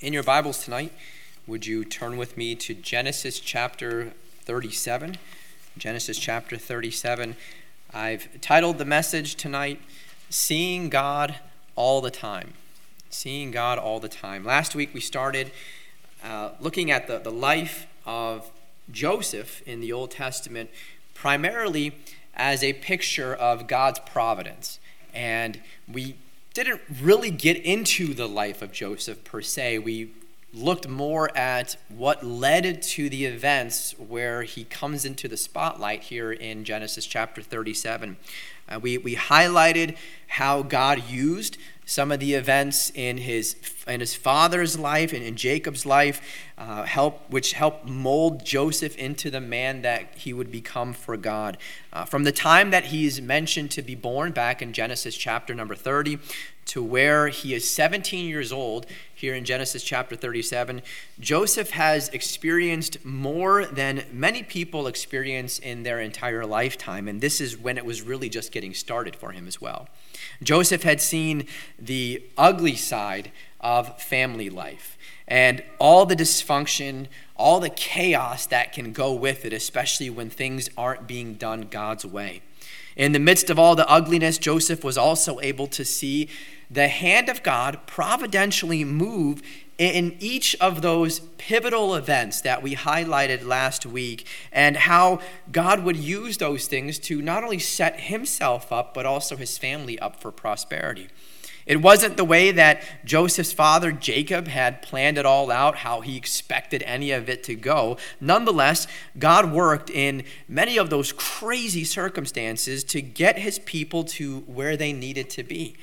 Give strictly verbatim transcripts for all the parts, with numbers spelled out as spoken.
In your Bibles tonight, would you turn with me to Genesis chapter thirty-seven? Genesis chapter thirty-seven. I've titled the message tonight, Seeing God All the Time. Seeing God all the time. Last week we started uh, looking at the, the life of Joseph in the Old Testament, primarily as a picture of God's providence. And we didn't really get into the life of Joseph per se. We looked more at what led to the events where he comes into the spotlight here in Genesis chapter thirty-seven. Uh, we, we highlighted how God used some of the events in his in his father's life and in Jacob's life, uh, help which helped mold Joseph into the man that he would become for God. Uh, from the time that he's mentioned to be born back in Genesis chapter number thirty to where he is seventeen years old here in Genesis chapter thirty-seven, Joseph has experienced more than many people experience in their entire lifetime, and this is when it was really just getting started for him as well. Joseph had seen the ugly side of family life and all the dysfunction, all the chaos that can go with it, especially when things aren't being done God's way. In the midst of all the ugliness, Joseph was also able to see the hand of God providentially move in each of those pivotal events that we highlighted last week, and how God would use those things to not only set himself up, but also his family up for prosperity. It wasn't the way that Joseph's father, Jacob, had planned it all out, how he expected any of it to go. Nonetheless, God worked in many of those crazy circumstances to get his people to where they needed to be.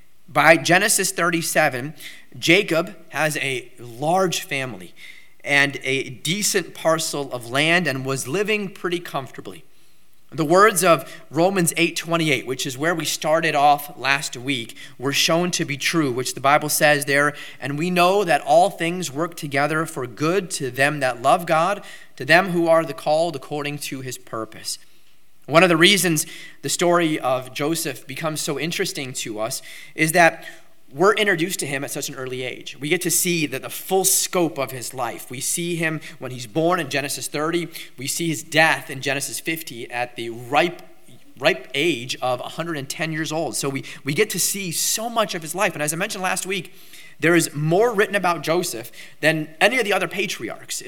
By Genesis thirty-seven, Jacob has a large family and a decent parcel of land and was living pretty comfortably. The words of Romans eight twenty-eight, which is where we started off last week, were shown to be true, which the Bible says there, and we know that all things work together for good to them that love God, to them who are the called according to his purpose. One of the reasons the story of Joseph becomes so interesting to us is that we're introduced to him at such an early age. We get to see the, the full scope of his life. We see him when he's born in Genesis thirty. We see his death in Genesis fifty at the ripe ripe age of one hundred ten years old. So we, we get to see so much of his life. And as I mentioned last week, there is more written about Joseph than any of the other patriarchs,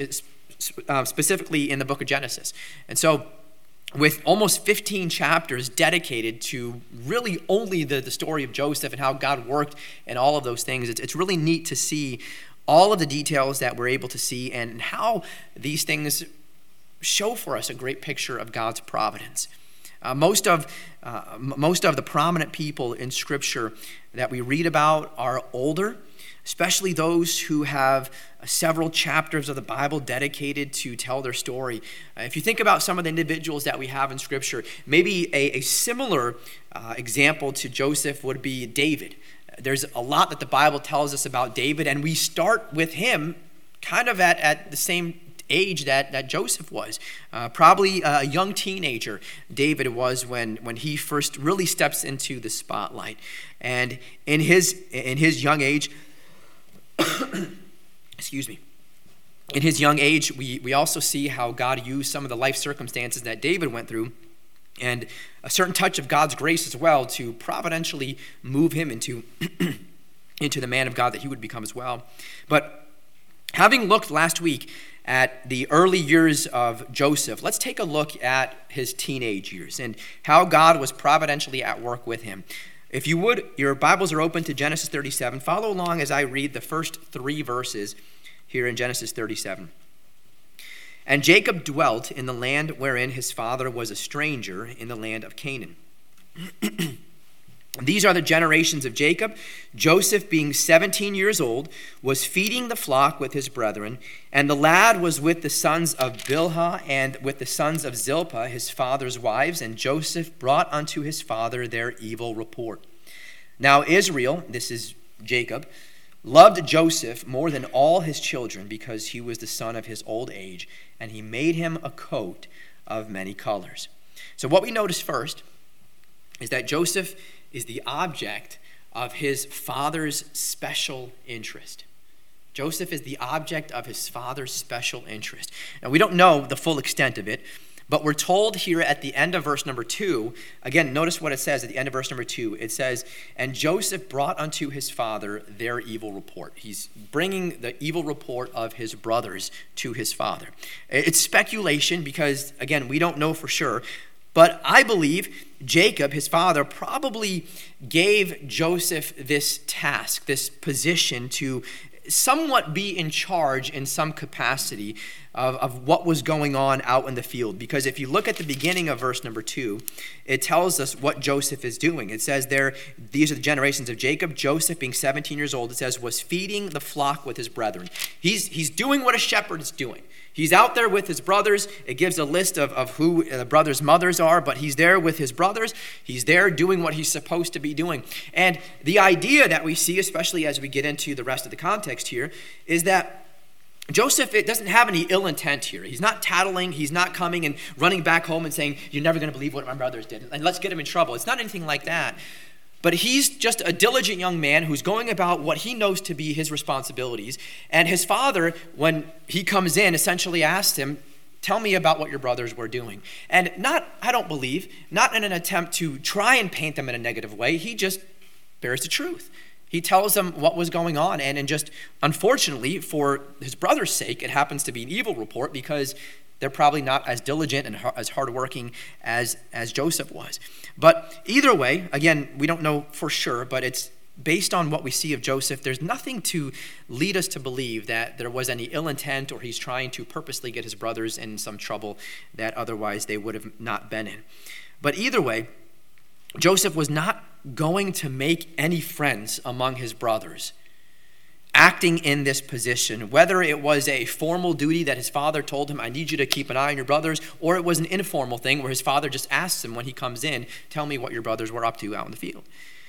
uh, specifically in the book of Genesis. And so with almost fifteen chapters dedicated to really only the, the story of Joseph and how God worked and all of those things, it's, it's really neat to see all of the details that we're able to see and how these things show for us a great picture of God's providence. Uh, most of uh, m- most of the prominent people in Scripture that we read about are older, especially those who have several chapters of the Bible dedicated to tell their story. Uh, if you think about some of the individuals that we have in Scripture, maybe a, a similar uh, example to Joseph would be David. There's a lot that the Bible tells us about David, and we start with him kind of at, at the same age that, that Joseph was. Uh, probably a young teenager David was when, when he first really steps into the spotlight. And in his in his young age, excuse me. In his young age, we, we also see how God used some of the life circumstances that David went through and a certain touch of God's grace as well to providentially move him into, into the man of God that he would become as well. But having looked last week at the early years of Joseph, let's take a look at his teenage years and how God was providentially at work with him. If you would, your Bibles are open to Genesis thirty-seven. Follow along as I read the first three verses here in Genesis thirty-seven. And Jacob dwelt in the land wherein his father was a stranger, in the land of Canaan. These are the generations of Jacob. Joseph, being seventeen years old, was feeding the flock with his brethren, and the lad was with the sons of Bilhah and with the sons of Zilpah, his father's wives, and Joseph brought unto his father their evil report. Now Israel, this is Jacob, loved Joseph more than all his children, because he was the son of his old age, and he made him a coat of many colors. So what we notice first is that Joseph is the object of his father's special interest. Joseph is the object of his father's special interest. Now, we don't know the full extent of it, but we're told here at the end of verse number two, again, notice what it says at the end of verse number two. It says, and Joseph brought unto his father their evil report. He's bringing the evil report of his brothers to his father. It's speculation because, again, we don't know for sure. But I believe Jacob, his father, probably gave Joseph this task, this position to somewhat be in charge in some capacity of, of what was going on out in the field. Because if you look at the beginning of verse number two, it tells us what Joseph is doing. It says there, these are the generations of Jacob. Joseph, being seventeen years old, it says, was feeding the flock with his brethren. He's, he's doing what a shepherd is doing. He's out there with his brothers. It gives a list of, of who the brothers' mothers are, but he's there with his brothers. He's there doing what he's supposed to be doing. And the idea that we see, especially as we get into the rest of the context here, is that Joseph, it doesn't have any ill intent here. He's not tattling. He's not coming and running back home and saying, you're never going to believe what my brothers did, and let's get him in trouble. It's not anything like that. But he's just a diligent young man who's going about what he knows to be his responsibilities. And his father, when he comes in, essentially asks him, tell me about what your brothers were doing. And not, I don't believe, not in an attempt to try and paint them in a negative way. He just bears the truth. He tells them what was going on. And, and just, unfortunately, for his brother's sake, it happens to be an evil report because they're probably not as diligent and as hardworking as, as Joseph was. But either way, again, we don't know for sure, but it's based on what we see of Joseph. There's nothing to lead us to believe that there was any ill intent or he's trying to purposely get his brothers in some trouble that otherwise they would have not been in. But either way, Joseph was not going to make any friends among his brothers acting in this position, whether it was a formal duty that his father told him, I need you to keep an eye on your brothers, or it was an informal thing where his father just asks him when he comes in, tell me what your brothers were up to out in the field.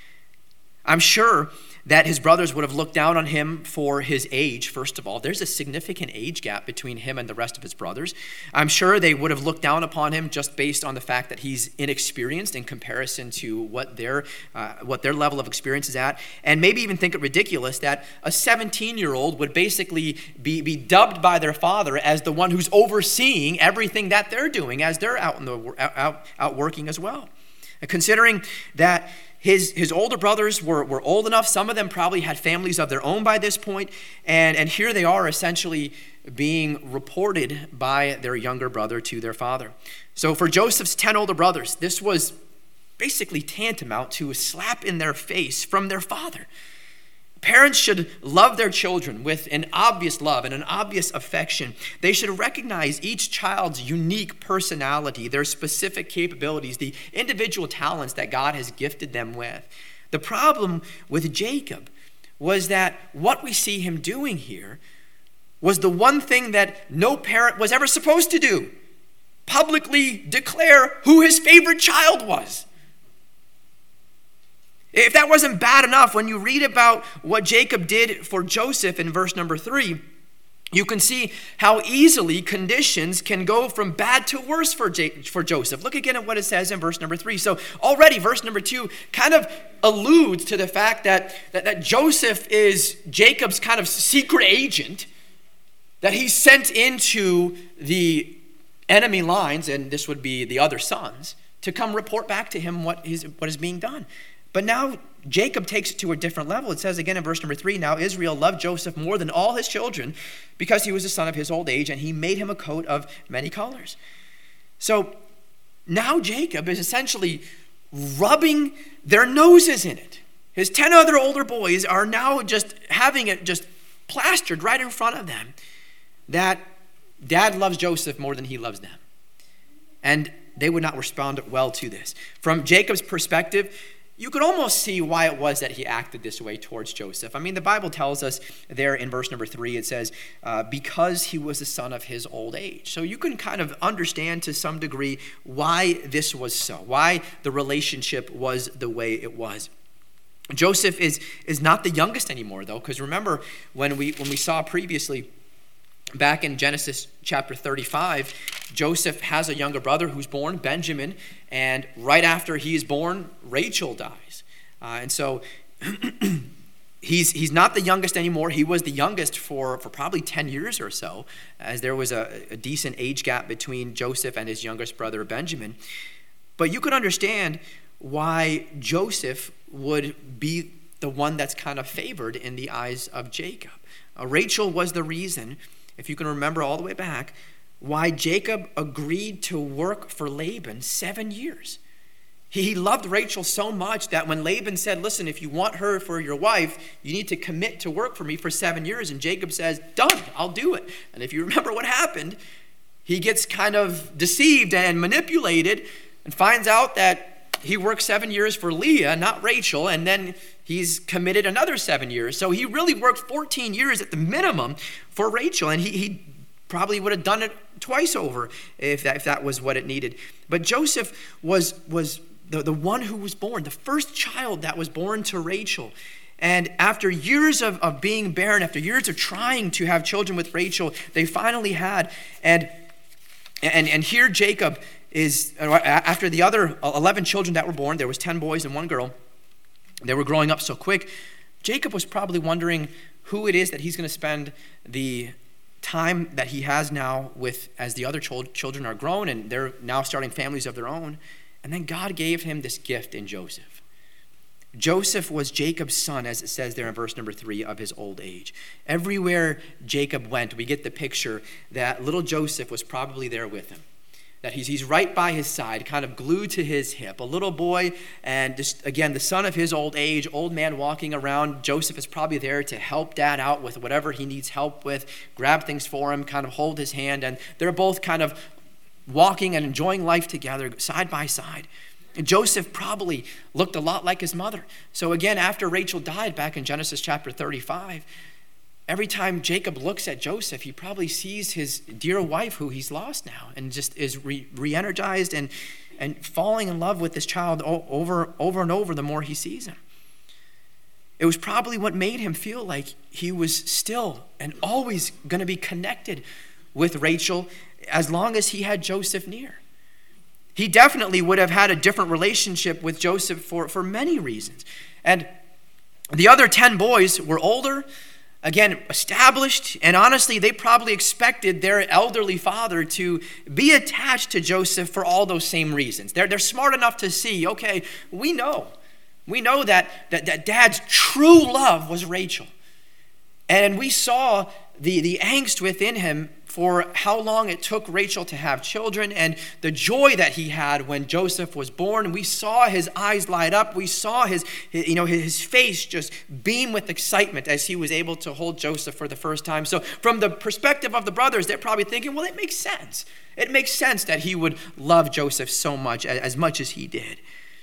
I'm sure that his brothers would have looked down on him for his age, first of all. There's a significant age gap between him and the rest of his brothers. I'm sure they would have looked down upon him just based on the fact that he's inexperienced in comparison to what their uh, what their level of experience is at. And maybe even think it ridiculous that a seventeen-year-old would basically be, be dubbed by their father as the one who's overseeing everything that they're doing as they're out, in the, out, out working as well. And considering that His his older brothers were, were old enough. Some of them probably had families of their own by this point. And, and here they are essentially being reported by their younger brother to their father. So for Joseph's ten older brothers, this was basically tantamount to a slap in their face from their father. Parents should love their children with an obvious love and an obvious affection. They should recognize each child's unique personality, their specific capabilities, the individual talents that God has gifted them with. The problem with Jacob was that what we see him doing here was the one thing that no parent was ever supposed to do: publicly declare who his favorite child was. If that wasn't bad enough, when you read about what Jacob did for Joseph in verse number three, you can see how easily conditions can go from bad to worse for, J- for Joseph. Look again at what it says in verse number three. So already verse number two kind of alludes to the fact that, that, that Joseph is Jacob's kind of secret agent that he sent into the enemy lines, and this would be the other sons, to come report back to him what is, what is being done. But now Jacob takes it to a different level. It says again in verse number three, now Israel loved Joseph more than all his children because he was the son of his old age, and he made him a coat of many colors. So now Jacob is essentially rubbing their noses in it. His ten other older boys are now just having it just plastered right in front of them that dad loves Joseph more than he loves them. And they would not respond well to this. From Jacob's perspective, you could almost see why it was that he acted this way towards Joseph. I mean, the Bible tells us there in verse number three, it says, uh, because he was the son of his old age. So you can kind of understand to some degree why this was so, why the relationship was the way it was. Joseph is, is not the youngest anymore, though, because remember when we when we saw previously, back in Genesis chapter thirty-five, Joseph has a younger brother who's born, Benjamin, and right after he is born, Rachel dies. Uh, and so he's he's not the youngest anymore. He was the youngest for, for probably ten years or so, as there was a, a decent age gap between Joseph and his youngest brother Benjamin. But you could understand why Joseph would be the one that's kind of favored in the eyes of Jacob. Uh, Rachel was the reason, if you can remember all the way back, why Jacob agreed to work for Laban seven years. He loved Rachel so much that when Laban said, listen, if you want her for your wife, you need to commit to work for me for seven years. And Jacob says, done, I'll do it. And if you remember what happened, he gets kind of deceived and manipulated and finds out that he worked seven years for Leah, not Rachel, and then he's committed another seven years. So he really worked fourteen years at the minimum for Rachel, and he, he probably would have done it twice over if that, if that was what it needed. But Joseph was was the, the one who was born, the first child that was born to Rachel. And after years of, of being barren, after years of trying to have children with Rachel, they finally had. And and and here Jacob is, after the other eleven children that were born, there was ten boys and one girl. They were growing up so quick. Jacob was probably wondering who it is that he's going to spend the time that he has now with, as the other children are grown and they're now starting families of their own. And then God gave him this gift in Joseph. Joseph was Jacob's son, as it says there in verse number three, of his old age. Everywhere Jacob went, we get the picture that little Joseph was probably there with him. That he's, he's right by his side, kind of glued to his hip. A little boy, and just, again, the son of his old age, old man walking around. Joseph is probably there to help dad out with whatever he needs help with, grab things for him, kind of hold his hand. And they're both kind of walking and enjoying life together, side by side. And Joseph probably looked a lot like his mother. So again, after Rachel died back in Genesis chapter thirty-five, every time Jacob looks at Joseph, he probably sees his dear wife who he's lost now and just is re- re-energized and, and falling in love with this child over, over and over the more he sees him. It was probably what made him feel like he was still and always going to be connected with Rachel as long as he had Joseph near. He definitely would have had a different relationship with Joseph for, for many reasons. And the other ten boys were older, again, established, and honestly, they probably expected their elderly father to be attached to Joseph for all those same reasons. They're, they're smart enough to see, okay, we know. We know that, that, that dad's true love was Rachel. And we saw the, the angst within him for how long it took Rachel to have children and the joy that he had when Joseph was born. And we saw his eyes light up. We saw his, his, you know, his face just beam with excitement as he was able to hold Joseph for the first time. So from the perspective of the brothers, they're probably thinking, well, it makes sense. It makes sense that he would love Joseph so much, as much as he did.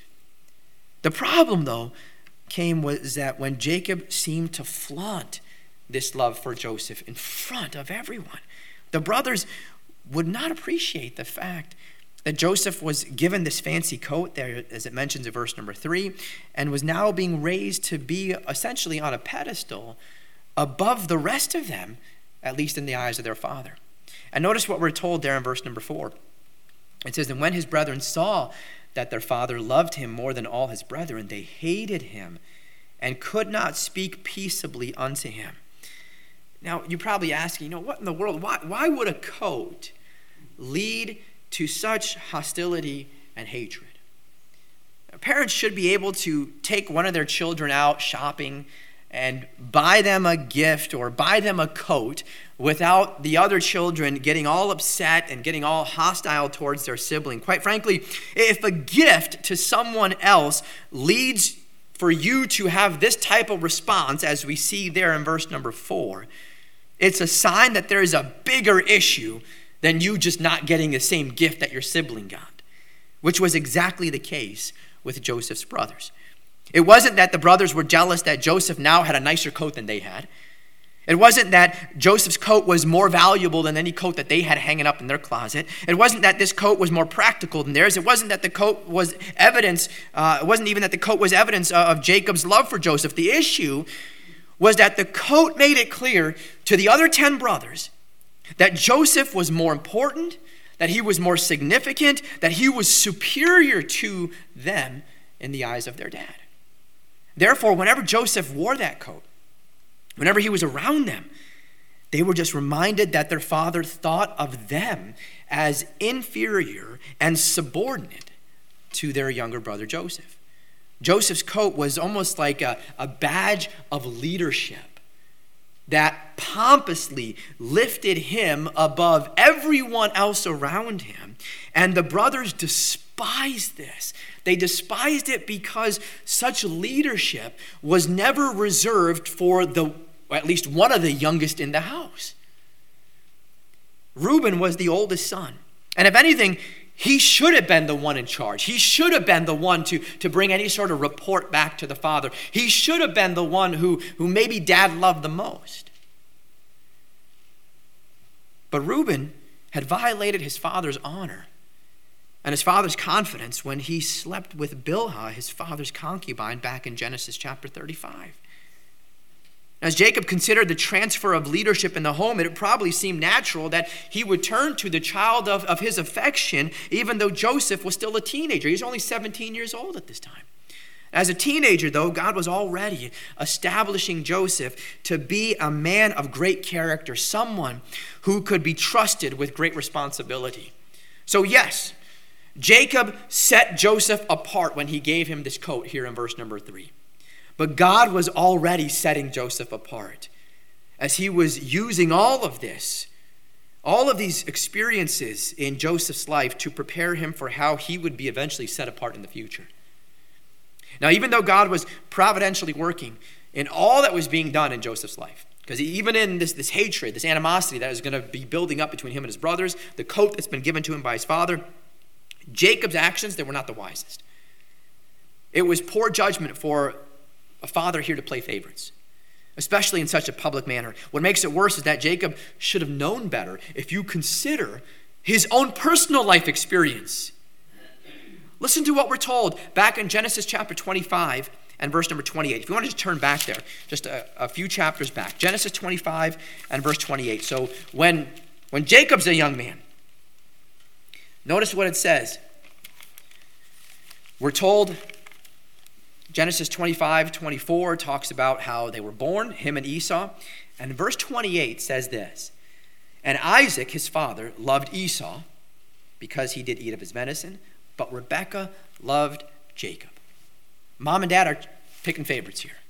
The problem, though, came was that when Jacob seemed to flaunt this love for Joseph in front of everyone, the brothers would not appreciate the fact that Joseph was given this fancy coat there, as it mentions in verse number three, and was now being raised to be essentially on a pedestal above the rest of them, at least in the eyes of their father. And notice what we're told there in verse number four. It says, and when his brethren saw that their father loved him more than all his brethren, they hated him and could not speak peaceably unto him. Now, you're probably asking, you know, what in the world? Why, why would a coat lead to such hostility and hatred? Parents should be able to take one of their children out shopping and buy them a gift or buy them a coat without the other children getting all upset and getting all hostile towards their sibling. Quite frankly, if a gift to someone else leads for you to have this type of response, as we see there in verse number four, it's a sign that there is a bigger issue than you just not getting the same gift that your sibling got, which was exactly the case with Joseph's brothers. It wasn't that the brothers were jealous that Joseph now had a nicer coat than they had. It wasn't that Joseph's coat was more valuable than any coat that they had hanging up in their closet. It wasn't that this coat was more practical than theirs. It wasn't that the coat was evidence, uh, it wasn't even that the coat was evidence of Jacob's love for Joseph. The issue was that the coat made it clear to the other ten brothers that Joseph was more important, that he was more significant, that he was superior to them in the eyes of their dad. Therefore, whenever Joseph wore that coat, Whenever he was around them, they were just reminded that their father thought of them as inferior and subordinate to their younger brother Joseph. Joseph's coat was almost like a, a badge of leadership that pompously lifted him above everyone else around him. And the brothers despised this. They despised it because such leadership was never reserved for the, or at least one of the youngest in the house. Reuben was the oldest son. And if anything, he should have been the one in charge. He should have been the one to, to bring any sort of report back to the father. He should have been the one who, who maybe dad loved the most. But Reuben had violated his father's honor and his father's confidence when he slept with Bilhah, his father's concubine, back in Genesis chapter thirty-five. As Jacob considered the transfer of leadership in the home, it probably seemed natural that he would turn to the child of, of his affection, even though Joseph was still a teenager. He was only seventeen years old at this time. As a teenager, though, God was already establishing Joseph to be a man of great character, someone who could be trusted with great responsibility. So yes, Jacob set Joseph apart when he gave him this coat here in verse number three. But God was already setting Joseph apart as he was using all of this, all of these experiences in Joseph's life to prepare him for how he would be eventually set apart in the future. Now, even though God was providentially working in all that was being done in Joseph's life, because even in this, this hatred, this animosity that is going to be building up between him and his brothers, the coat that's been given to him by his father, Jacob's actions, they were not the wisest. It was poor judgment for a father here to play favorites, especially in such a public manner. What makes it worse is that Jacob should have known better if you consider his own personal life experience. Listen to what we're told back in Genesis chapter twenty-five and verse number twenty-eight. If you want to just turn back there, just a, a few chapters back. Genesis twenty-five and verse twenty-eight. So when, when Jacob's a young man, notice what it says. We're told Genesis twenty-five, twenty-four talks about how they were born, him and Esau. And verse twenty-eight says this, and Isaac, his father, loved Esau because he did eat of his venison, but Rebekah loved Jacob. Mom and dad are picking favorites here.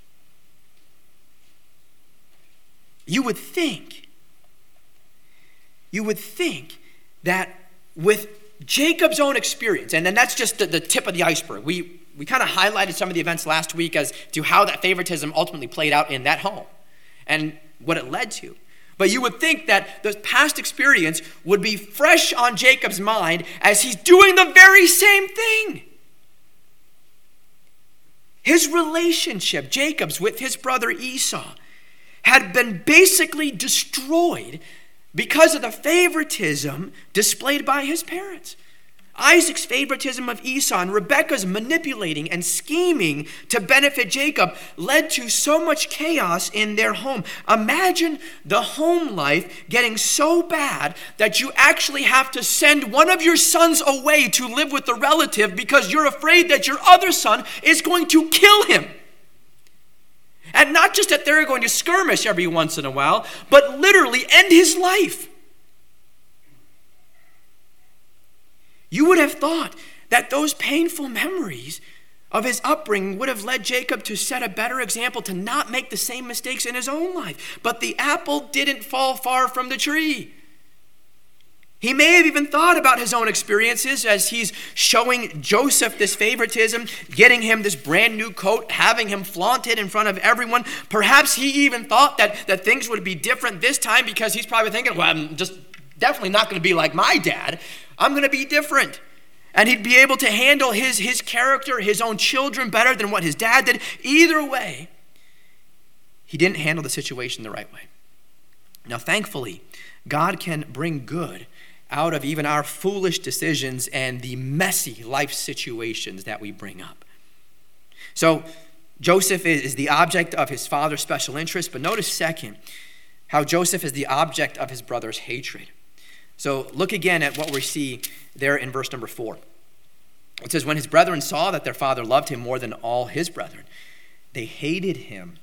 You would think, you would think that with Jacob's own experience, and then that's just the, the tip of the iceberg. We we kind of highlighted some of the events last week as to how that favoritism ultimately played out in that home and what it led to. But you would think that the past experience would be fresh on Jacob's mind as he's doing the very same thing. His relationship, Jacob's, with his brother Esau had been basically destroyed because of the favoritism displayed by his parents. Isaac's favoritism of Esau and Rebekah's manipulating and scheming to benefit Jacob led to so much chaos in their home. Imagine the home life getting so bad that you actually have to send one of your sons away to live with a relative because you're afraid that your other son is going to kill him. And not just that they're going to skirmish every once in a while, but literally end his life. You would have thought that those painful memories of his upbringing would have led Jacob to set a better example to not make the same mistakes in his own life. But the apple didn't fall far from the tree. He may have even thought about his own experiences as he's showing Joseph this favoritism, getting him this brand new coat, having him flaunt it in front of everyone. Perhaps he even thought that, that things would be different this time because he's probably thinking, well, I'm just definitely not going to be like my dad. I'm going to be different. And he'd be able to handle his, his character, his own children better than what his dad did. Either way, he didn't handle the situation the right way. Now, thankfully, God can bring good out of even our foolish decisions and the messy life situations that we bring up. So, Joseph is the object of his father's special interest, but notice second, how Joseph is the object of his brother's hatred. So look again at what we see there in verse number four. It says, when his brethren saw that their father loved him more than all his brethren, they hated him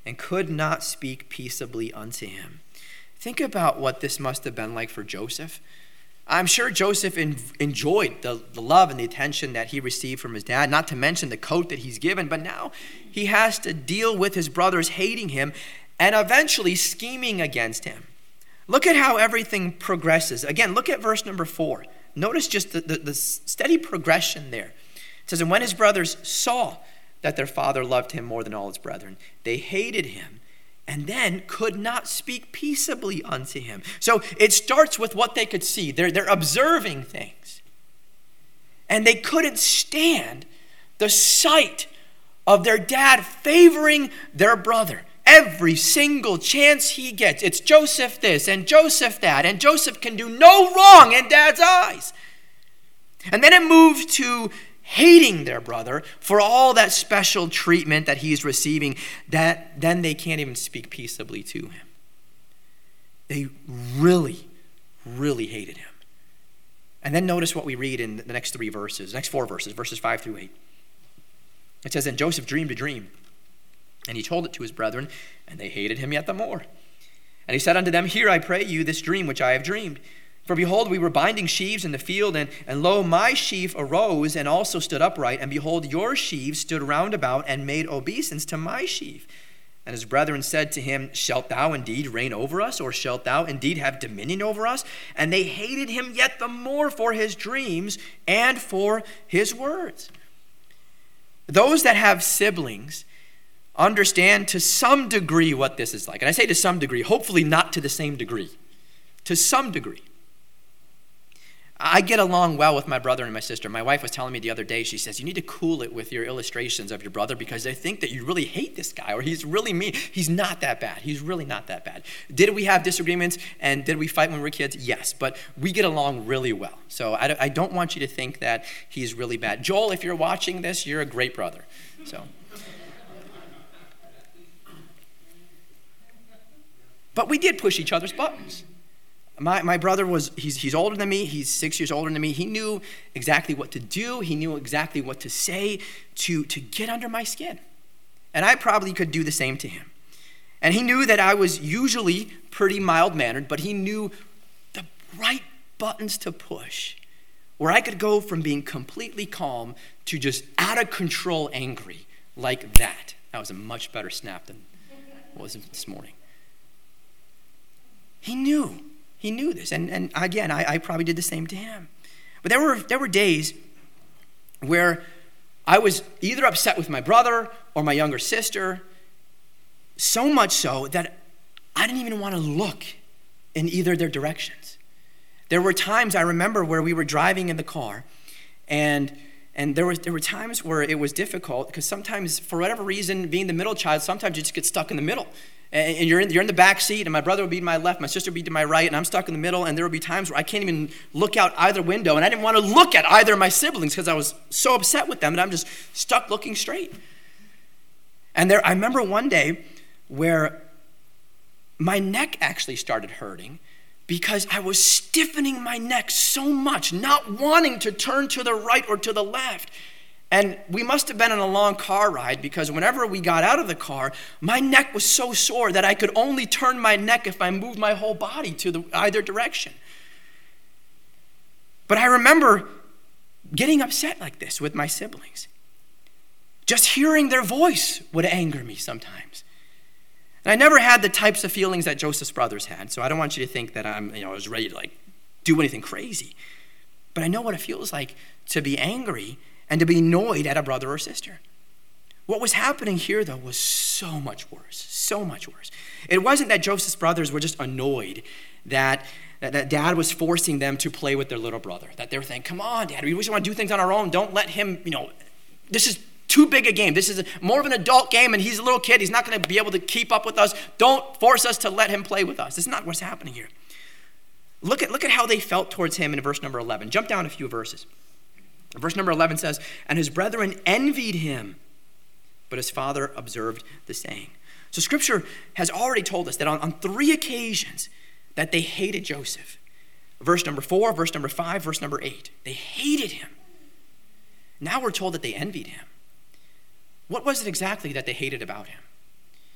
and could not speak peaceably unto him. Think about what this must have been like for Joseph. I'm sure Joseph en- enjoyed the, the love and the attention that he received from his dad, not to mention the coat that he's given, but now he has to deal with his brothers hating him and eventually scheming against him. Look at how everything progresses. Again, look at verse number four. Notice just the, the, the steady progression there. It says, and when his brothers saw that their father loved him more than all his brethren, they hated him, and then could not speak peaceably unto him. So it starts with what they could see. They're, they're observing things. And they couldn't stand the sight of their dad favoring their brother. Every single chance he gets, it's Joseph this and Joseph that, and Joseph can do no wrong in dad's eyes. And then it moved to hating their brother for all that special treatment that he's receiving, that then they can't even speak peaceably to him. They really, really hated him. And then notice what we read in the next three verses, next four verses, verses five through eight. It says, and Joseph dreamed a dream, and he told it to his brethren, and they hated him yet the more. And he said unto them, hear, I pray you, this dream which I have dreamed. For behold, we were binding sheaves in the field, and, and lo, my sheaf arose and also stood upright, and behold, your sheaves stood round about and made obeisance to my sheaf. And his brethren said to him, shalt thou indeed reign over us, or shalt thou indeed have dominion over us? And they hated him yet the more for his dreams and for his words. Those that have siblings understand to some degree what this is like. And I say to some degree, hopefully not to the same degree. To some degree. I get along well with my brother and my sister. My wife was telling me the other day, she says, you need to cool it with your illustrations of your brother because they think that you really hate this guy or he's really mean. He's not that bad. He's really not that bad. Did we have disagreements and did we fight when we were kids? Yes, but we get along really well. So I, I don't want you to think that he's really bad. Joel, if you're watching this, you're a great brother. So. But we did push each other's buttons. My my brother was, he's he's older than me. He's six years older than me. He knew exactly what to do. He knew exactly what to say to, to get under my skin. And I probably could do the same to him. And he knew that I was usually pretty mild-mannered, but he knew the right buttons to push where I could go from being completely calm to just out of control angry like that. That was a much better snap than it was this morning. He knew. He knew this. And, and again, I, I probably did the same to him. But there were there were days where I was either upset with my brother or my younger sister, so much so that I didn't even want to look in either of their directions. There were times I remember where we were driving in the car, and and there was there were times where it was difficult because sometimes, for whatever reason, being the middle child, sometimes you just get stuck in the middle. And you're in, you're in the back seat, and my brother would be to my left, my sister would be to my right, and I'm stuck in the middle, and there would be times where I can't even look out either window, and I didn't want to look at either of my siblings because I was so upset with them, and I'm just stuck looking straight. And there, I remember one day where my neck actually started hurting because I was stiffening my neck so much, not wanting to turn to the right or to the left. And we must have been on a long car ride because whenever we got out of the car, my neck was so sore that I could only turn my neck if I moved my whole body to the either direction. But I remember getting upset like this with my siblings. Just hearing their voice would anger me sometimes. And I never had the types of feelings that Joseph's brothers had, so I don't want you to think that I'm, you know, I was ready to like do anything crazy. But I know what it feels like to be angry and to be annoyed at a brother or sister. What was happening here, though, was so much worse, so much worse. It wasn't that Joseph's brothers were just annoyed that, that, that dad was forcing them to play with their little brother, that they were thinking, come on, dad, we just want to do things on our own. Don't let him, you know, this is too big a game. This is a, more of an adult game, and he's a little kid. He's not going to be able to keep up with us. Don't force us to let him play with us. This is not what's happening here. Look at, look at how they felt towards him in verse number eleven. Jump down a few verses. Verse number eleven says, and his brethren envied him, but his father observed the saying. So scripture has already told us that on, on three occasions that they hated Joseph. Verse number four, verse number five, verse number eight. They hated him. Now we're told that they envied him. What was it exactly that they hated about him?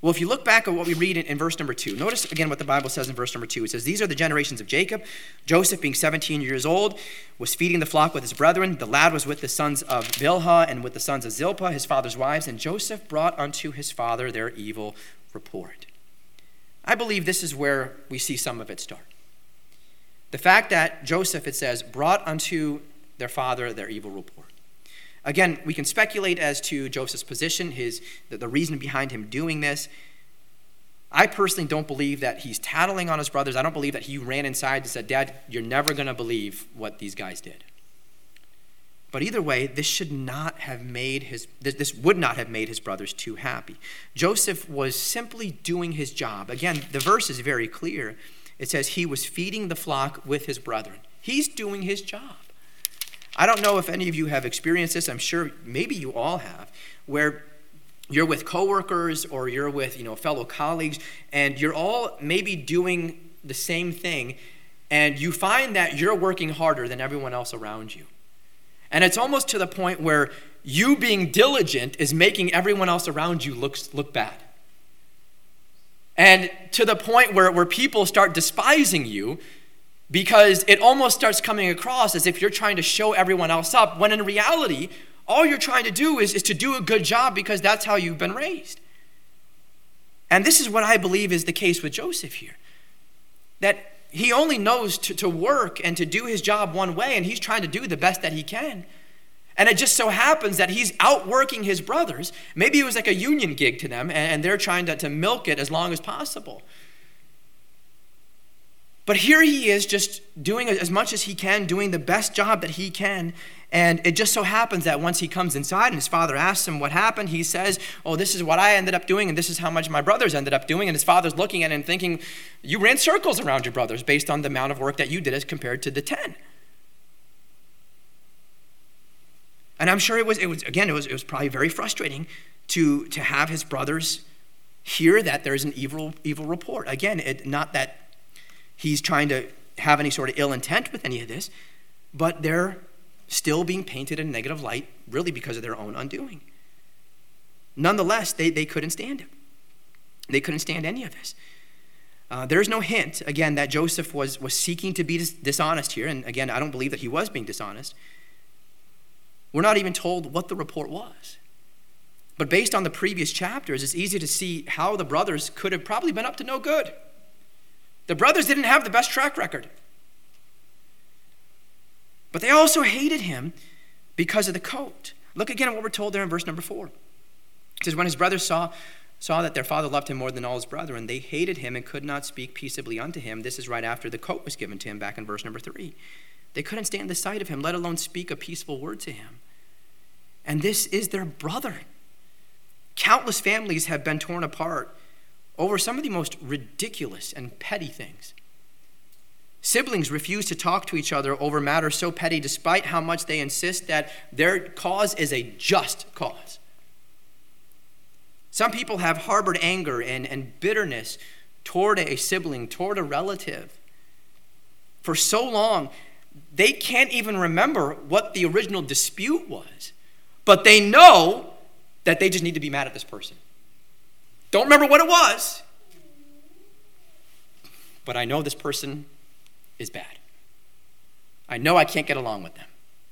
Well, if you look back at what we read in, in verse number two, notice again what the Bible says in verse number two. It says, these are the generations of Jacob. Joseph, being seventeen years old, was feeding the flock with his brethren. The lad was with the sons of Bilhah and with the sons of Zilpah, his father's wives. And Joseph brought unto his father their evil report. I believe this is where we see some of it start. The fact that Joseph, it says, brought unto their father their evil report. Again, we can speculate as to Joseph's position, his the, the reason behind him doing this. I personally don't believe that he's tattling on his brothers. I don't believe that he ran inside and said, Dad, you're never going to believe what these guys did. But either way, this should not have made his this, this would not have made his brothers too happy. Joseph was simply doing his job. Again, the verse is very clear. It says he was feeding the flock with his brethren. He's doing his job. I don't know if any of you have experienced this. I'm sure maybe you all have, where you're with coworkers or you're with, you know, fellow colleagues, and you're all maybe doing the same thing, and you find that you're working harder than everyone else around you. And it's almost to the point where you being diligent is making everyone else around you look, look bad. And to the point where, where people start despising you, because it almost starts coming across as if you're trying to show everyone else up, when in reality, all you're trying to do is, is to do a good job because that's how you've been raised. And this is what I believe is the case with Joseph here. That he only knows to, to work and to do his job one way, and he's trying to do the best that he can. And it just so happens that he's outworking his brothers. Maybe it was like a union gig to them, and, and they're trying to, to milk it as long as possible. But here he is just doing as much as he can, doing the best job that he can. And it just so happens that once he comes inside and his father asks him what happened, he says, oh, this is what I ended up doing, and this is how much my brothers ended up doing. And his father's looking at him thinking, you ran circles around your brothers based on the amount of work that you did as compared to the ten. And I'm sure it was, it was again, it was, it was probably very frustrating to, to have his brothers hear that there's an evil, evil report. Again, it, not that he's trying to have any sort of ill intent with any of this, but they're still being painted in a negative light, really because of their own undoing. Nonetheless, they, they couldn't stand it. They couldn't stand any of this. Uh, there's no hint, again, that Joseph was, was seeking to be dis- dishonest here. And again, I don't believe that he was being dishonest. We're not even told what the report was. But based on the previous chapters, it's easy to see how the brothers could have probably been up to no good. The brothers didn't have the best track record. But they also hated him because of the coat. Look again at what we're told there in verse number four. It says, when his brothers saw, saw that their father loved him more than all his brethren, they hated him and could not speak peaceably unto him. This is right after the coat was given to him, back in verse number three. They couldn't stand the sight of him, let alone speak a peaceful word to him. And this is their brother. Countless families have been torn apart over some of the most ridiculous and petty things. Siblings refuse to talk to each other over matters so petty, despite how much they insist that their cause is a just cause. Some people have harbored anger and, and bitterness toward a sibling, toward a relative, for so long, they can't even remember what the original dispute was. But they know that they just need to be mad at this person. Don't remember what it was, but I know this person is bad. I know I can't get along with them.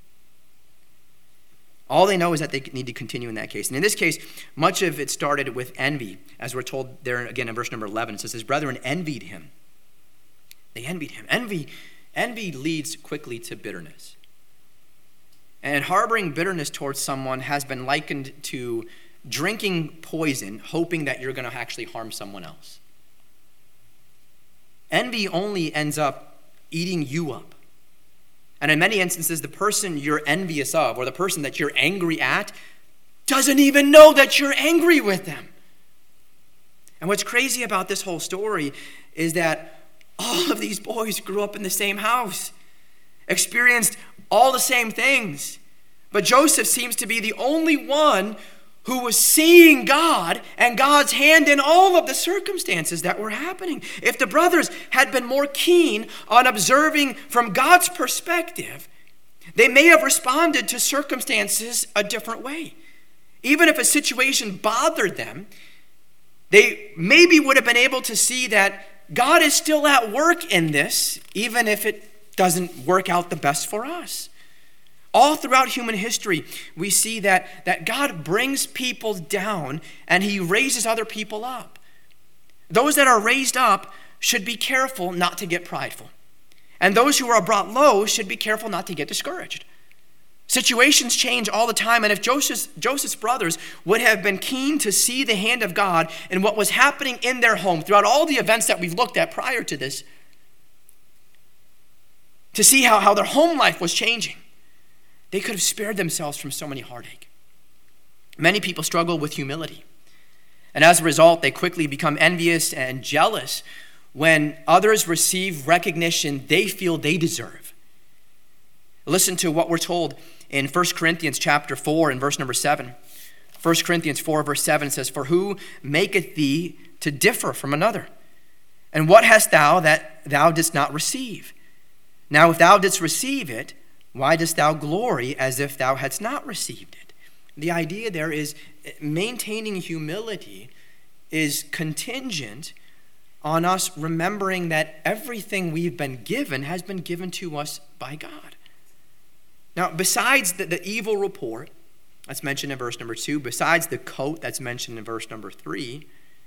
All they know is that they need to continue in that case. And in this case, much of it started with envy. As we're told there again in verse number eleven, it says his brethren envied him. They envied him. Envy, envy leads quickly to bitterness. And harboring bitterness towards someone has been likened to drinking poison, hoping that you're going to actually harm someone else. Envy only ends up eating you up. And in many instances, the person you're envious of, or the person that you're angry at, doesn't even know that you're angry with them. And what's crazy about this whole story is that all of these boys grew up in the same house, experienced all the same things. But Joseph seems to be the only one who was seeing God and God's hand in all of the circumstances that were happening. If the brothers had been more keen on observing from God's perspective, they may have responded to circumstances a different way. Even if a situation bothered them, They maybe would have been able to see that God is still at work in this, even if it doesn't work out the best for us. All throughout human history, we see that, that God brings people down and he raises other people up. Those that are raised up should be careful not to get prideful. And those who are brought low should be careful not to get discouraged. Situations change all the time, and if Joseph's, Joseph's brothers would have been keen to see the hand of God in what was happening in their home throughout all the events that we've looked at prior to this, to see how, how their home life was changing, they could have spared themselves from so many heartache. Many people struggle with humility. And as a result, they quickly become envious and jealous when others receive recognition they feel they deserve. Listen to what we're told in First Corinthians chapter four and verse number seven. First Corinthians four verse seven says, "For who maketh thee to differ from another? And what hast thou that thou didst not receive? Now if thou didst receive it, why dost thou glory as if thou hadst not received it?" The idea there is maintaining humility is contingent on us remembering that everything we've been given has been given to us by God. Now, besides the, the evil report that's mentioned in verse number two, besides the coat that's mentioned in verse number three,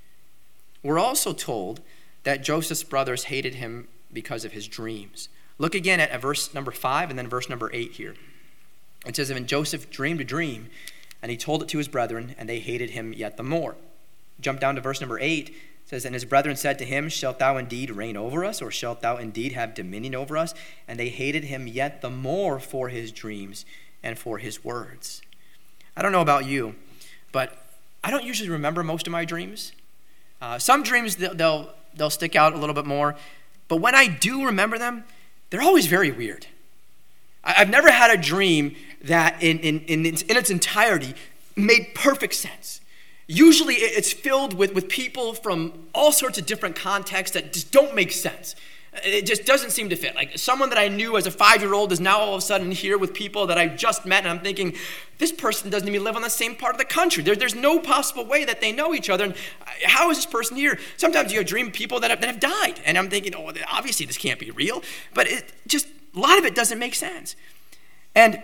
we're also told that Joseph's brothers hated him because of his dreams. Look again at verse number five and then verse number eight here. It says, "And Joseph dreamed a dream, and he told it to his brethren, and they hated him yet the more." Jump down to verse number eight. It says, "And his brethren said to him, Shalt thou indeed reign over us, or shalt thou indeed have dominion over us? And they hated him yet the more for his dreams and for his words." I don't know about you, but I don't usually remember most of my dreams. Uh, some dreams, they'll, they'll, they'll stick out a little bit more. But when I do remember them, they're always very weird. I, I've never had a dream that in, in, in, its, in its entirety made perfect sense. Usually it's filled with, with people from all sorts of different contexts that just don't make sense. It just doesn't seem to fit. Like someone that I knew as a five-year-old is now all of a sudden here with people that I just met, and I'm thinking, this person doesn't even live on the same part of the country. There, there's no possible way that they know each other. And how is this person here? Sometimes you dream people that have, that have died, and I'm thinking, oh, obviously this can't be real. But it just, a lot of it doesn't make sense. And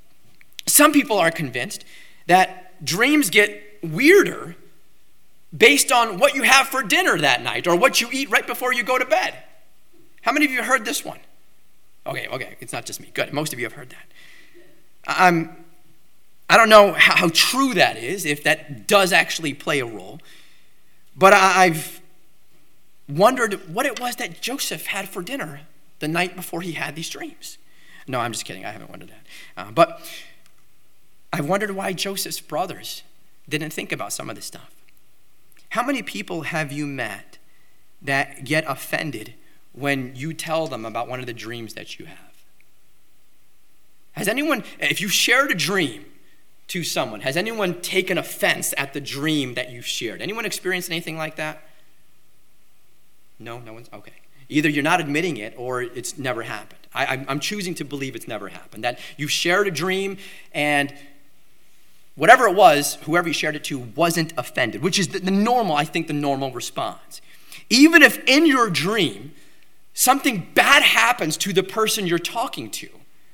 some people are convinced that dreams get weirder based on what you have for dinner that night or what you eat right before you go to bed. How many of you heard this one? Okay, okay, it's not just me. Good, most of you have heard that. I'm, I don't know how, how true that is, if that does actually play a role, but I, I've wondered what it was that Joseph had for dinner the night before he had these dreams. No, I'm just kidding. I haven't wondered that. Uh, but I wondered why Joseph's brothers didn't think about some of this stuff. How many people have you met that get offended when you tell them about one of the dreams that you have? Has anyone, if you shared a dream to someone, has anyone taken offense at the dream that you shared? Anyone experienced anything like that? No, no one's, okay. Either you're not admitting it or it's never happened. I, I'm choosing to believe it's never happened. That you shared a dream and whatever it was, whoever you shared it to wasn't offended, which is the, the normal, I think the normal response. Even if in your dream, something bad happens to the person you're talking to.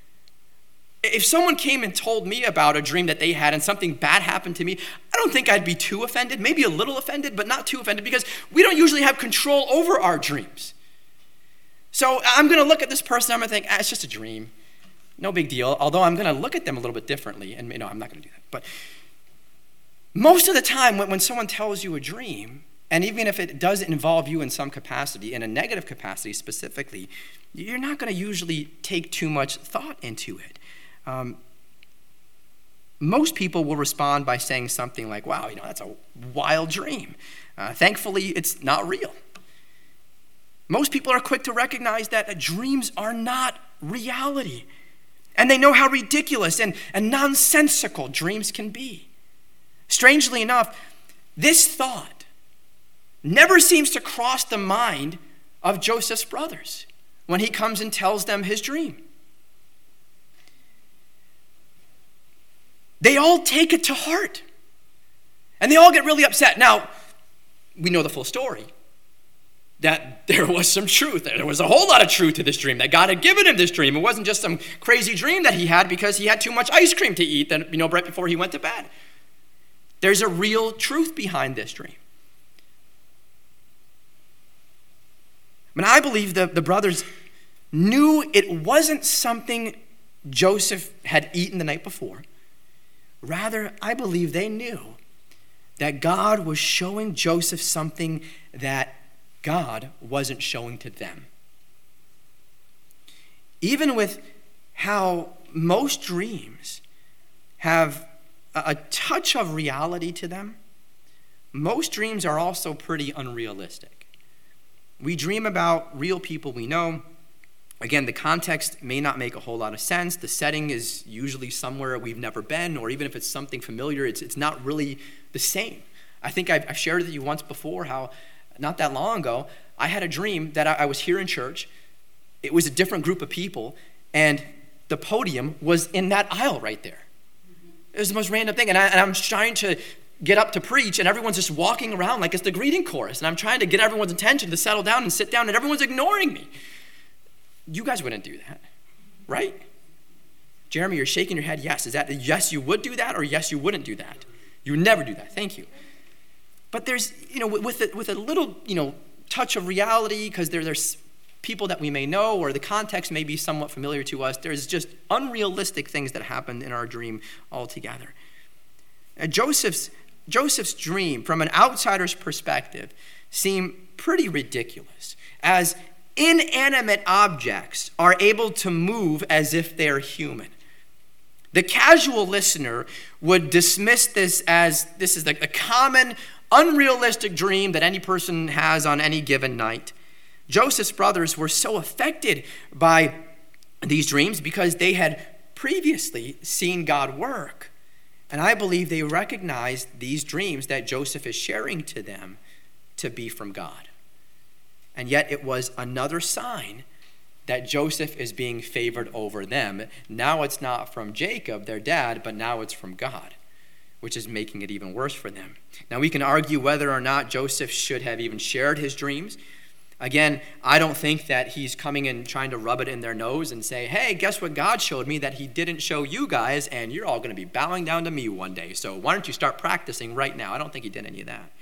If someone came and told me about a dream that they had and something bad happened to me, I don't think I'd be too offended, maybe a little offended, but not too offended, because we don't usually have control over our dreams. So I'm going to look at this person, I'm going to think, ah, it's just a dream. No big deal, although I'm going to look at them a little bit differently. And no, I'm not going to do that. But most of the time when, when someone tells you a dream, and even if it does involve you in some capacity, in a negative capacity specifically, you're not going to usually take too much thought into it. Um, most people will respond by saying something like, wow, you know, that's a wild dream. Uh, thankfully, it's not real. Most people are quick to recognize that dreams are not reality. And they know how ridiculous and, and nonsensical dreams can be. Strangely enough, this thought never seems to cross the mind of Joseph's brothers when he comes and tells them his dream. They all take it to heart. And they all get really upset. Now, we know the full story. That there was some truth. There was a whole lot of truth to this dream, that God had given him this dream. It wasn't just some crazy dream that he had because he had too much ice cream to eat, that, you know, right before he went to bed. There's a real truth behind this dream. I mean, I believe the, the brothers knew it wasn't something Joseph had eaten the night before. Rather, I believe they knew that God was showing Joseph something that God wasn't showing to them. Even with how most dreams have a, a touch of reality to them, most dreams are also pretty unrealistic. We dream about real people we know. Again, the context may not make a whole lot of sense. The setting is usually somewhere we've never been, or even if it's something familiar, it's, it's not really the same. I think I've, I've shared with you once before how not that long ago, I had a dream that I, I was here in church. It was a different group of people, and the podium was in that aisle right there. It was the most random thing, and, I, and I'm trying to get up to preach, and everyone's just walking around like it's the greeting chorus, and I'm trying to get everyone's attention to settle down and sit down, and everyone's ignoring me. You guys wouldn't do that, right? Jeremy, you're shaking your head. Yes. Is that a yes, you would do that, or yes, you wouldn't do that? You would never do that. Thank you. But there's, you know, with a, with a little, you know, touch of reality, because there, there's people that we may know, or the context may be somewhat familiar to us, there's just unrealistic things that happen in our dream altogether. Now, Joseph's, Joseph's dream, from an outsider's perspective, seemed pretty ridiculous, as inanimate objects are able to move as if they're human. The casual listener would dismiss this as this is like a common, unrealistic dream that any person has on any given night. Joseph's brothers were so affected by these dreams because they had previously seen God work. And I believe they recognized these dreams that Joseph is sharing to them to be from God. And yet it was another sign that Joseph is being favored over them. Now it's not from Jacob, their dad, but now it's from God, which is making it even worse for them. Now we can argue whether or not Joseph should have even shared his dreams. Again, I don't think that he's coming and trying to rub it in their nose and say, hey, guess what God showed me that he didn't show you guys, and you're all going to be bowing down to me one day. So why don't you start practicing right now? I don't think he did any of that.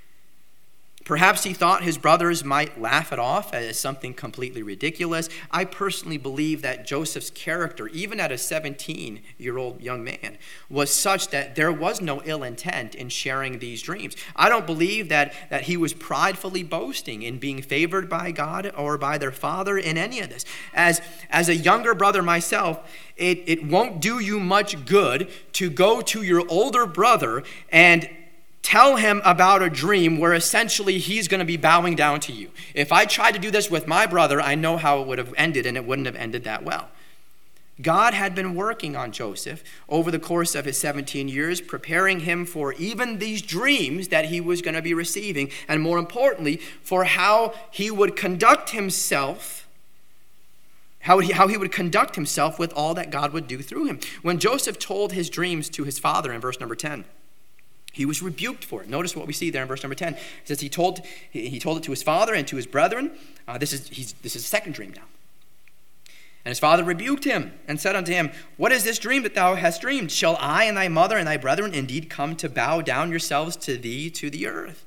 Perhaps he thought his brothers might laugh it off as something completely ridiculous. I personally believe that Joseph's character, even at a seventeen-year-old young man, was such that there was no ill intent in sharing these dreams. I don't believe that, that he was pridefully boasting in being favored by God or by their father in any of this. As, as a younger brother myself, it, it won't do you much good to go to your older brother and tell him about a dream where essentially he's going to be bowing down to you. If I tried to do this with my brother, I know how it would have ended, and it wouldn't have ended that well. God had been working on Joseph over the course of his seventeen years, preparing him for even these dreams that he was going to be receiving, and more importantly, for how he would conduct himself, how he, how he would conduct himself with all that God would do through him. When Joseph told his dreams to his father in verse number ten, he was rebuked for it. Notice what we see there in verse number ten. It says he told he told it to his father and to his brethren. Uh, this is he's, this is a second dream now. And his father rebuked him and said unto him, what is this dream that thou hast dreamed? Shall I and thy mother and thy brethren indeed come to bow down yourselves to thee to the earth?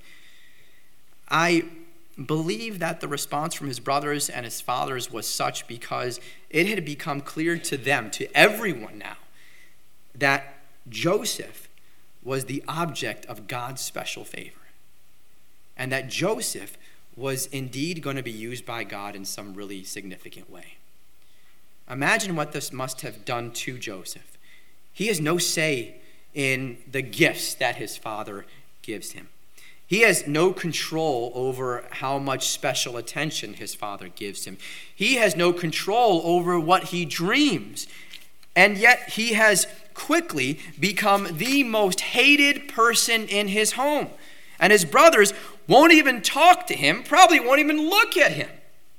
I believe that the response from his brothers and his fathers was such because it had become clear to them, to everyone now, that Joseph was the object of God's special favor. And that Joseph was indeed going to be used by God in some really significant way. Imagine what this must have done to Joseph. He has no say in the gifts that his father gives him. He has no control over how much special attention his father gives him. He has no control over what he dreams. And yet he has quickly become the most hated person in his home. And his brothers won't even talk to him, probably won't even look at him.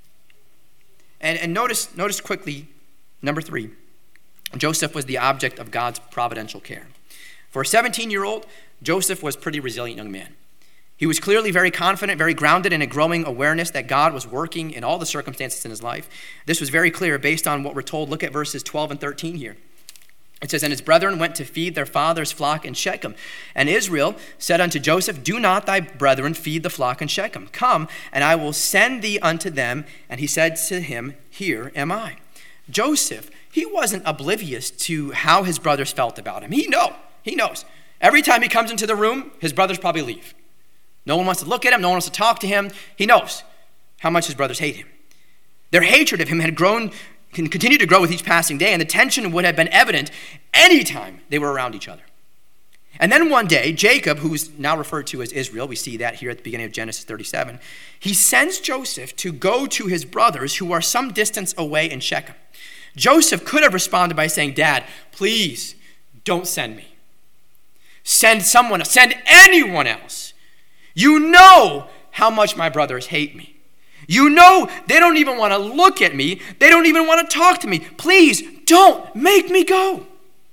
And, and notice, notice quickly, number three, Joseph was the object of God's providential care. For a seventeen-year-old, Joseph was a pretty resilient young man. He was clearly very confident, very grounded in a growing awareness that God was working in all the circumstances in his life. This was very clear based on what we're told. Look at verses twelve and thirteen here. It says, "And his brethren went to feed their father's flock in Shechem. And Israel said unto Joseph, Do not thy brethren feed the flock in Shechem. Come, and I will send thee unto them. And he said to him, Here am I." Joseph, he wasn't oblivious to how his brothers felt about him. He know, he knows. Every time he comes into the room, his brothers probably leave. No one wants to look at him. No one wants to talk to him. He knows how much his brothers hate him. Their hatred of him had grown, can continue to grow with each passing day, and the tension would have been evident anytime they were around each other. And then one day, Jacob, who's now referred to as Israel, we see that here at the beginning of Genesis thirty-seven, he sends Joseph to go to his brothers who are some distance away in Shechem. Joseph could have responded by saying, "Dad, please don't send me. Send someone else. Send anyone else. You know how much my brothers hate me. You know they don't even want to look at me. They don't even want to talk to me. Please don't make me go."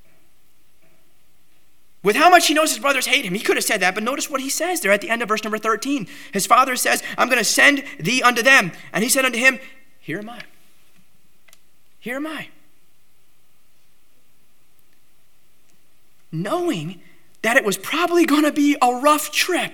With how much he knows his brothers hate him, he could have said that, but notice what he says there at the end of verse number thirteen. His father says, "I'm going to send thee unto them." And he said unto him, "Here am I. Here am I." Knowing that it was probably going to be a rough trip,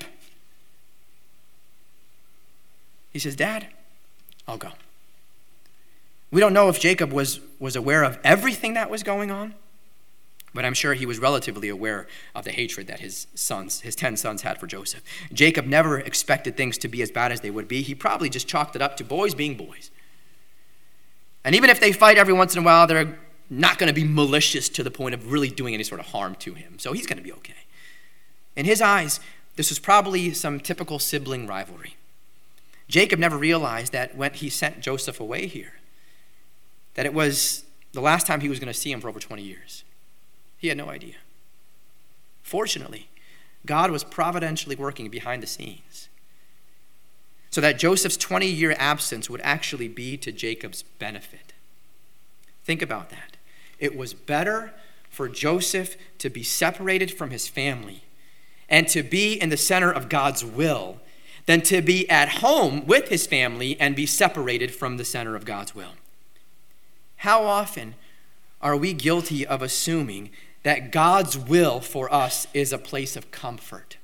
he says, "Dad, I'll go." We don't know if Jacob was, was aware of everything that was going on, but I'm sure he was relatively aware of the hatred that his sons, his ten sons had for Joseph. Jacob never expected things to be as bad as they would be. He probably just chalked it up to boys being boys. And even if they fight every once in a while, they're not going to be malicious to the point of really doing any sort of harm to him. So he's going to be okay. In his eyes, this was probably some typical sibling rivalry. Jacob never realized that when he sent Joseph away here, that it was the last time he was going to see him for over twenty years. He had no idea. Fortunately, God was providentially working behind the scenes so that Joseph's twenty-year absence would actually be to Jacob's benefit. Think about that. It was better for Joseph to be separated from his family and to be in the center of God's will than to be at home with his family and be separated from the center of God's will. How often are we guilty of assuming that God's will for us is a place of comfort?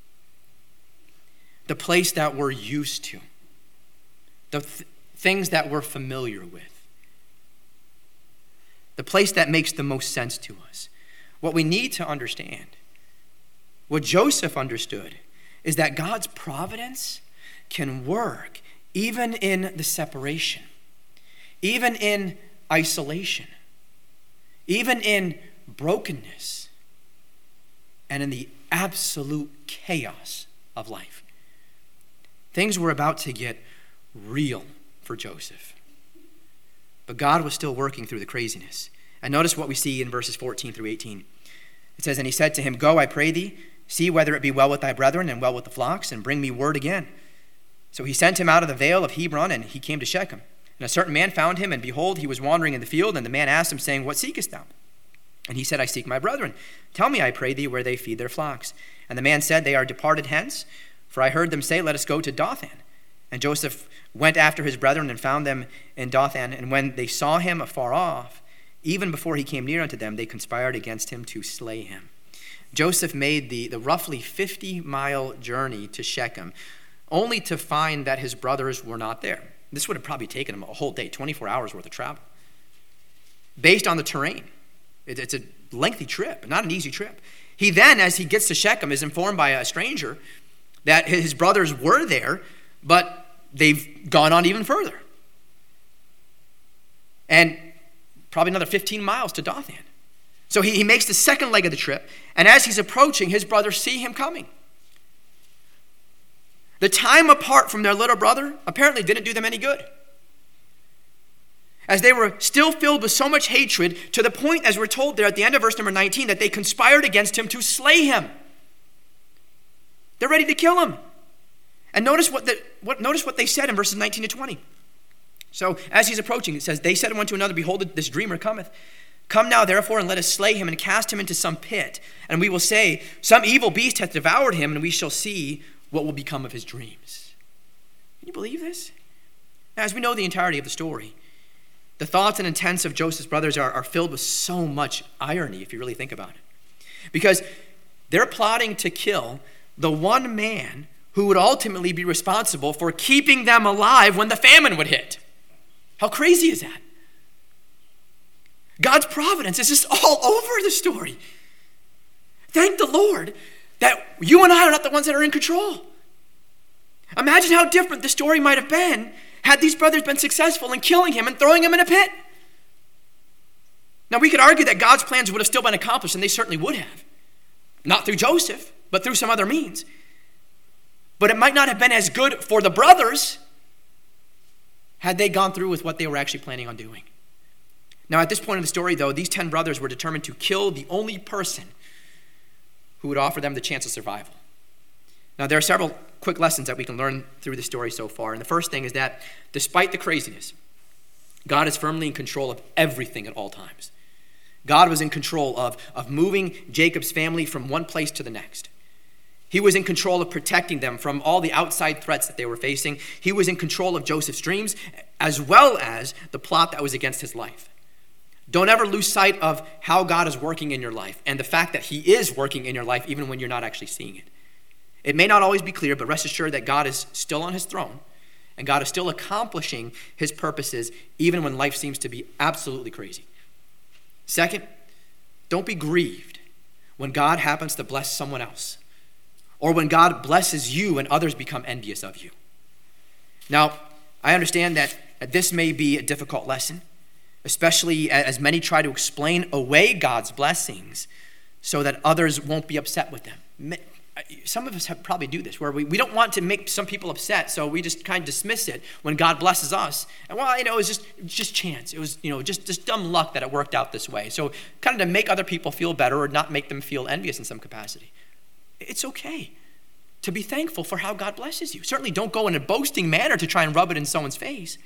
The place that we're used to. The th- things that we're familiar with. The place that makes the most sense to us. What we need to understand, what Joseph understood, is that God's providence can work even in the separation, even in isolation, even in brokenness, and in the absolute chaos of life. Things were about to get real for Joseph. But God was still working through the craziness. And notice what we see in verses fourteen through eighteen. It says, "And he said to him, Go, I pray thee, see whether it be well with thy brethren and well with the flocks, and bring me word again. So he sent him out of the vale of Hebron, and he came to Shechem. And a certain man found him, and behold, he was wandering in the field. And the man asked him, saying, What seekest thou? And he said, I seek my brethren. Tell me, I pray thee, where they feed their flocks. And the man said, They are departed hence, for I heard them say, Let us go to Dothan. And Joseph went after his brethren and found them in Dothan. And when they saw him afar off, even before he came near unto them, they conspired against him to slay him." Joseph made the, the roughly fifty-mile journey to Shechem, only to find that his brothers were not there. This would have probably taken him a whole day, twenty-four hours worth of travel. Based on the terrain. It, it's a lengthy trip, not an easy trip. He then, as he gets to Shechem, is informed by a stranger that his brothers were there, but they've gone on even further. And probably another fifteen miles to Dothan. So he, he makes the second leg of the trip, and as he's approaching, his brothers see him coming. The time apart from their little brother apparently didn't do them any good, as they were still filled with so much hatred, to the point, as we're told there at the end of verse number nineteen, that they conspired against him to slay him. They're ready to kill him. And notice what, the, what, notice what they said in verses nineteen to twenty. So as he's approaching, it says, "They said one to another, Behold, this dreamer cometh. Come now, therefore, and let us slay him and cast him into some pit. And we will say, Some evil beast hath devoured him, and we shall see what will become of his dreams. Can you believe this? Now, as we know the entirety of the story, the thoughts and intents of Joseph's brothers are, are filled with so much irony, if you really think about it. Because they're plotting to kill the one man who would ultimately be responsible for keeping them alive when the famine would hit. How crazy is that? God's providence is just all over the story. Thank the Lord that you and I are not the ones that are in control. Imagine how different the story might have been had these brothers been successful in killing him and throwing him in a pit. Now, we could argue that God's plans would have still been accomplished, and they certainly would have. Not through Joseph, but through some other means. But it might not have been as good for the brothers had they gone through with what they were actually planning on doing. Now, at this point in the story, though, these ten brothers were determined to kill the only person who would offer them the chance of survival. Now, there are several quick lessons that we can learn through the story so far. And the first thing is that despite the craziness, God is firmly in control of everything at all times. God was in control of, of moving Jacob's family from one place to the next. He was in control of protecting them from all the outside threats that they were facing. He was in control of Joseph's dreams, as well as the plot that was against his life. Don't ever lose sight of how God is working in your life and the fact that he is working in your life even when you're not actually seeing it. It may not always be clear, but rest assured that God is still on his throne and God is still accomplishing his purposes even when life seems to be absolutely crazy. Second, don't be grieved when God happens to bless someone else or when God blesses you and others become envious of you. Now, I understand that this may be a difficult lesson, especially as many try to explain away God's blessings so that others won't be upset with them. Some of us have probably do this, where we, we don't want to make some people upset, so we just kind of dismiss it when God blesses us. And well, you know, it was just, just chance. It was, you know, just, just dumb luck that it worked out this way. So kind of to make other people feel better or not make them feel envious in some capacity. It's okay to be thankful for how God blesses you. Certainly don't go in a boasting manner to try and rub it in someone's face.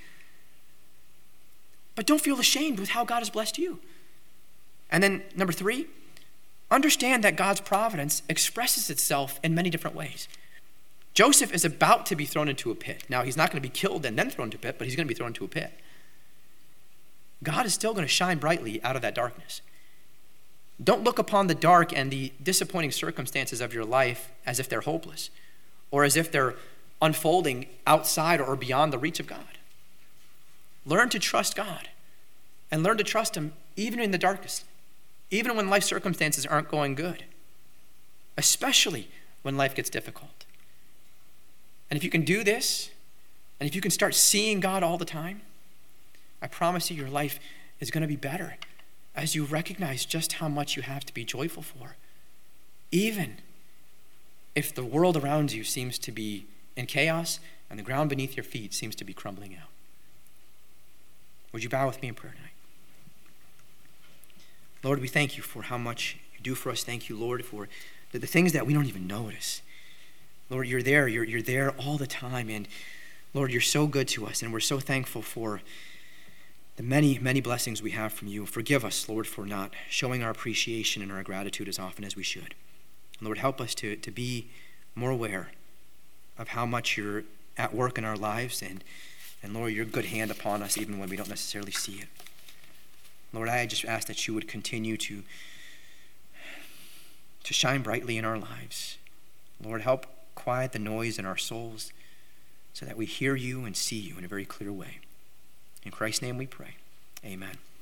But don't feel ashamed with how God has blessed you. And then number three, understand that God's providence expresses itself in many different ways. Joseph is about to be thrown into a pit. Now, he's not going to be killed and then thrown into a pit, but he's going to be thrown into a pit. God is still going to shine brightly out of that darkness. Don't look upon the dark and the disappointing circumstances of your life as if they're hopeless or as if they're unfolding outside or beyond the reach of God. Learn to trust God and learn to trust him even in the darkest. Even when life circumstances aren't going good, especially when life gets difficult. And if you can do this, and if you can start seeing God all the time, I promise you your life is going to be better as you recognize just how much you have to be joyful for, even if the world around you seems to be in chaos and the ground beneath your feet seems to be crumbling out. Would you bow with me in prayer tonight? Lord, we thank you for how much you do for us. Thank you, Lord, for the, the things that we don't even notice. Lord, you're there. You're, you're there all the time. And Lord, you're so good to us. And we're so thankful for the many, many blessings we have from you. Forgive us, Lord, for not showing our appreciation and our gratitude as often as we should. Lord, help us to, to be more aware of how much you're at work in our lives. And, and Lord, your good hand upon us even when we don't necessarily see it. Lord, I just ask that you would continue to, to shine brightly in our lives. Lord, help quiet the noise in our souls so that we hear you and see you in a very clear way. In Christ's name we pray. Amen.